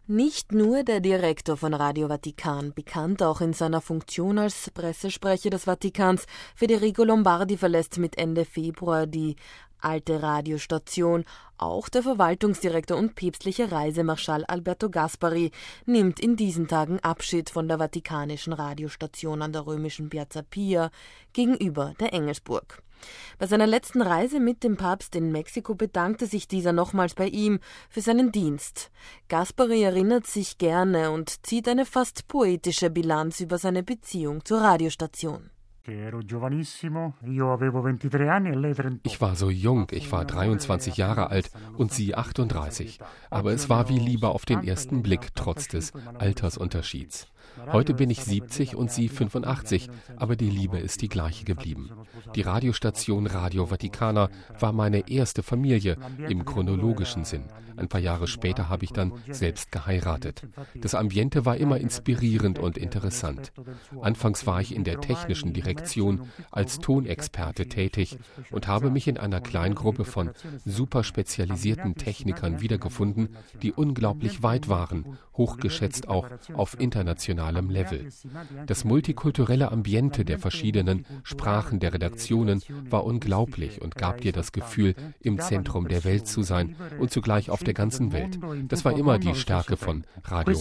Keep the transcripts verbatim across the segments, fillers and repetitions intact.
Nicht nur der Direktor von Radio Vatikan, bekannt auch in seiner Funktion als Pressesprecher des Vatikans, Federico Lombardi verlässt mit Ende Februar die alte Radiostation. Auch der Verwaltungsdirektor und päpstliche Reisemarschall Alberto Gaspari nimmt in diesen Tagen Abschied von der vatikanischen Radiostation an der römischen Piazza Pia gegenüber der Engelsburg. Bei seiner letzten Reise mit dem Papst in Mexiko bedankte sich dieser nochmals bei ihm für seinen Dienst. Gaspari erinnert sich gerne und zieht eine fast poetische Bilanz über seine Beziehung zur Radiostation. Ich war so jung, ich war dreiundzwanzig Jahre alt und sie achtunddreißig. Aber es war wie Liebe auf den ersten Blick, trotz des Altersunterschieds. Heute bin ich siebzig und sie fünfundachtzig, aber die Liebe ist die gleiche geblieben. Die Radiostation Radio Vaticana war meine erste Familie im chronologischen Sinn. Ein paar Jahre später habe ich dann selbst geheiratet. Das Ambiente war immer inspirierend und interessant. Anfangs war ich in der technischen Direktion als Tonexperte tätig und habe mich in einer Kleingruppe von super spezialisierten Technikern wiedergefunden, die unglaublich weit waren, hochgeschätzt auch auf internationalem Level. Das multikulturelle Ambiente der verschiedenen Sprachen der Redaktionen war unglaublich und gab dir das Gefühl, im Zentrum der Welt zu sein und zugleich auf der ganzen Welt. Das war immer die Stärke von Radio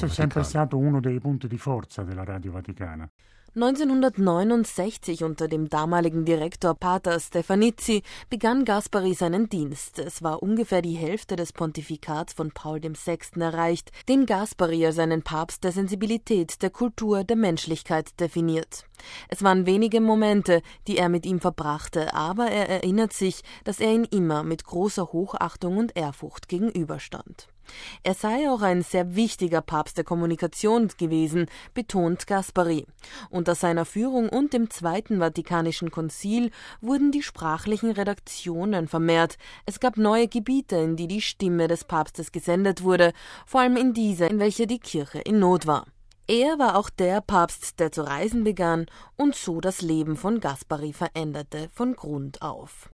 Vatikan. neunzehnhundertneunundsechzig unter dem damaligen Direktor Pater Stefanici begann Gaspari seinen Dienst. Es war ungefähr die Hälfte des Pontifikats von Paul der Sechste erreicht, den Gaspari als einen Papst der Sensibilität, der Kultur, der Menschlichkeit definiert. Es waren wenige Momente, die er mit ihm verbrachte, aber er erinnert sich, dass er ihm immer mit großer Hochachtung und Ehrfurcht gegenüberstand. Er sei auch ein sehr wichtiger Papst der Kommunikation gewesen, betont Gaspari. Unter seiner Führung und dem Zweiten Vatikanischen Konzil wurden die sprachlichen Redaktionen vermehrt. Es gab neue Gebiete, in die die Stimme des Papstes gesendet wurde, vor allem in diese, in welche die Kirche in Not war. Er war auch der Papst, der zu reisen begann und so das Leben von Gaspari veränderte von Grund auf.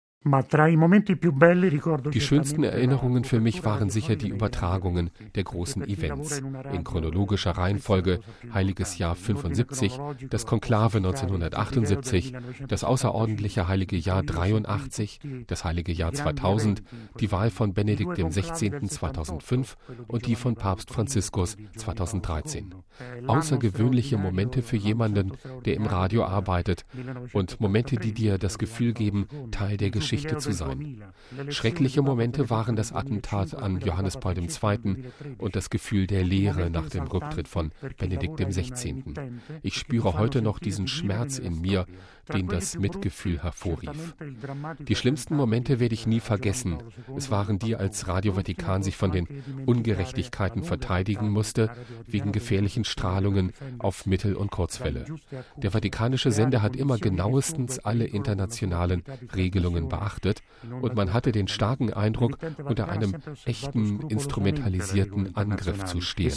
Die schönsten Erinnerungen für mich waren sicher die Übertragungen der großen Events. In chronologischer Reihenfolge Heiliges Jahr fünfundsiebzig, das Konklave neunzehnhundertachtundsiebzig, das außerordentliche Heilige Jahr dreiundachtzig, das Heilige Jahr zweitausend, die Wahl von Benedikt der Sechzehnte zweitausendfünf und die von Papst Franziskus zweitausenddreizehn. Außergewöhnliche Momente für jemanden, der im Radio arbeitet und Momente, die dir das Gefühl geben, Teil der Geschichte Geschichte zu sein. Schreckliche Momente waren das Attentat an Johannes Paul der Zweite und das Gefühl der Leere nach dem Rücktritt von Benedikt der Sechzehnte. Ich spüre heute noch diesen Schmerz in mir, den das Mitgefühl hervorrief. Die schlimmsten Momente werde ich nie vergessen. Es waren die, als Radio Vatikan sich von den Ungerechtigkeiten verteidigen musste, wegen gefährlichen Strahlungen auf Mittel- und Kurzwelle. Der vatikanische Sender hat immer genauestens alle internationalen Regelungen beachtet und man hatte den starken Eindruck, unter einem echten instrumentalisierten Angriff zu stehen.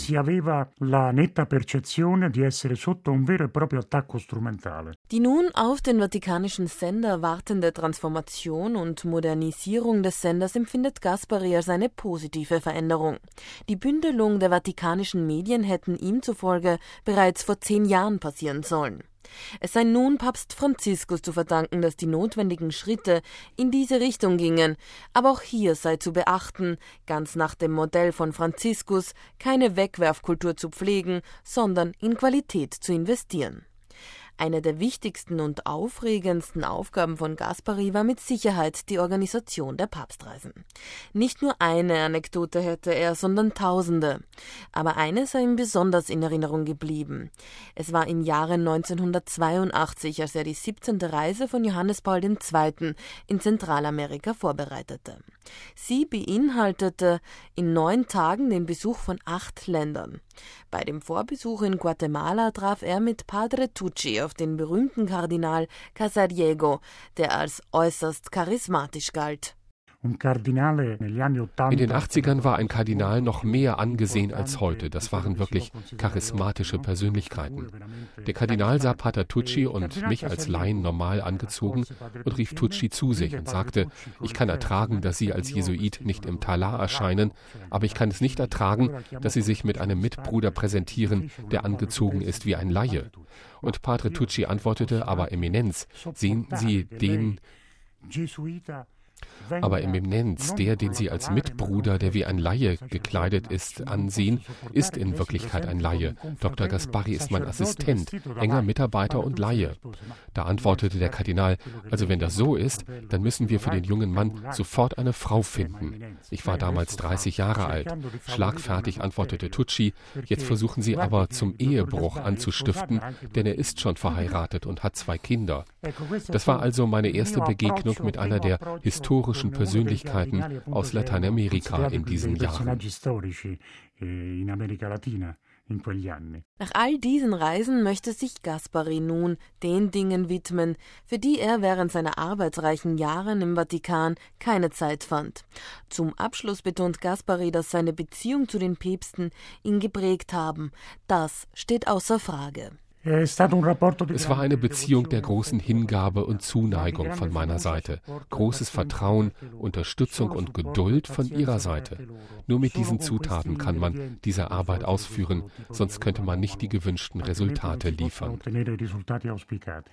Die nun auf den vatikanischen Sender wartende Transformation und Modernisierung des Senders empfindet Gaspari als eine positive Veränderung. Die Bündelung der vatikanischen Medien hätten ihm zufolge bereits vor zehn Jahren passieren sollen. Es sei nun Papst Franziskus zu verdanken, dass die notwendigen Schritte in diese Richtung gingen, aber auch hier sei zu beachten, ganz nach dem Modell von Franziskus, keine Wegwerfkultur zu pflegen, sondern in Qualität zu investieren. Eine der wichtigsten und aufregendsten Aufgaben von Gaspari war mit Sicherheit die Organisation der Papstreisen. Nicht nur eine Anekdote hätte er, sondern tausende. Aber eine sei ihm besonders in Erinnerung geblieben. Es war im Jahre neunzehnhundertzweiundachtzig, als er die siebzehnte Reise von Johannes Paul der Zweite in Zentralamerika vorbereitete. Sie beinhaltete in neun Tagen den Besuch von acht Ländern. Bei dem Vorbesuch in Guatemala traf er mit Padre Tucci auf den berühmten Kardinal Casariego, der als äußerst charismatisch galt. In den achtzigern war ein Kardinal noch mehr angesehen als heute. Das waren wirklich charismatische Persönlichkeiten. Der Kardinal sah Pater Tucci und mich als Laien normal angezogen und rief Tucci zu sich und sagte, ich kann ertragen, dass Sie als Jesuit nicht im Talar erscheinen, aber ich kann es nicht ertragen, dass Sie sich mit einem Mitbruder präsentieren, der angezogen ist wie ein Laie. Und Padre Tucci antwortete, aber Eminenz, sehen Sie den... Aber Eminenz, der, den Sie als Mitbruder, der wie ein Laie gekleidet ist, ansehen, ist in Wirklichkeit ein Laie. Doktor Gasparri ist mein Assistent, enger Mitarbeiter und Laie. Da antwortete der Kardinal, also wenn das so ist, dann müssen wir für den jungen Mann sofort eine Frau finden. Ich war damals dreißig Jahre alt. Schlagfertig antwortete Tucci, jetzt versuchen Sie aber zum Ehebruch anzustiften, denn er ist schon verheiratet und hat zwei Kinder. Das war also meine erste Begegnung mit einer der historischen Persönlichkeiten aus Lateinamerika in diesen Jahren. Nach all diesen Reisen möchte sich Gasparri nun den Dingen widmen, für die er während seiner arbeitsreichen Jahre im Vatikan keine Zeit fand. Zum Abschluss betont Gasparri, dass seine Beziehung zu den Päpsten ihn geprägt haben. Das steht außer Frage. Es war eine Beziehung der großen Hingabe und Zuneigung von meiner Seite, großes Vertrauen, Unterstützung und Geduld von ihrer Seite. Nur mit diesen Zutaten kann man diese Arbeit ausführen, sonst könnte man nicht die gewünschten Resultate liefern.